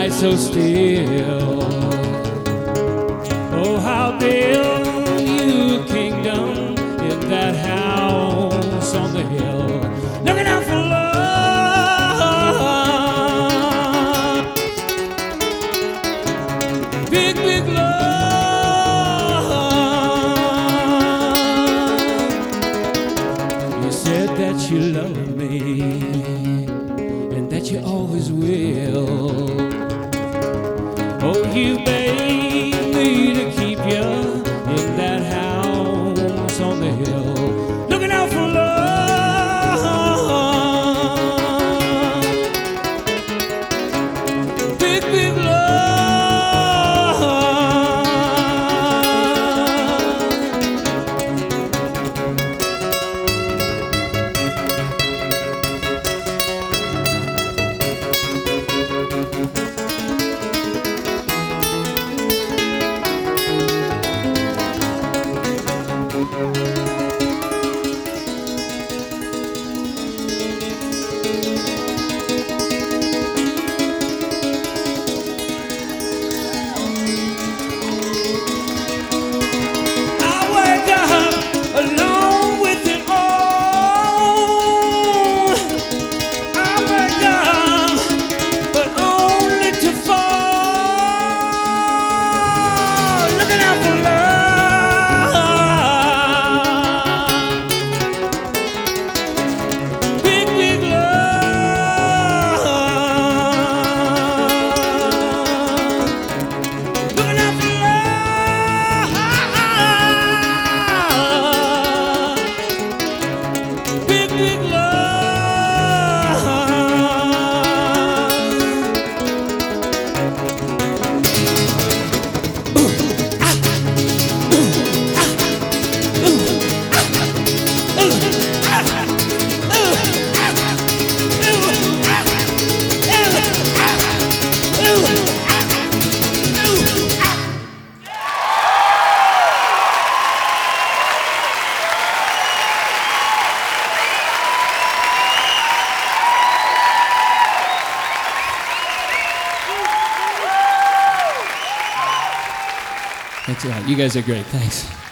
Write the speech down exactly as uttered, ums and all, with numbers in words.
night so still. Oh, how build you a kingdom in that house on the hill, looking out for love, big, big love. You said that you love me and that you always will. Oh, you bade me to keep you in that house on the hill, looking out for love, big, big love. Thanks a lot. You guys are great. Thanks.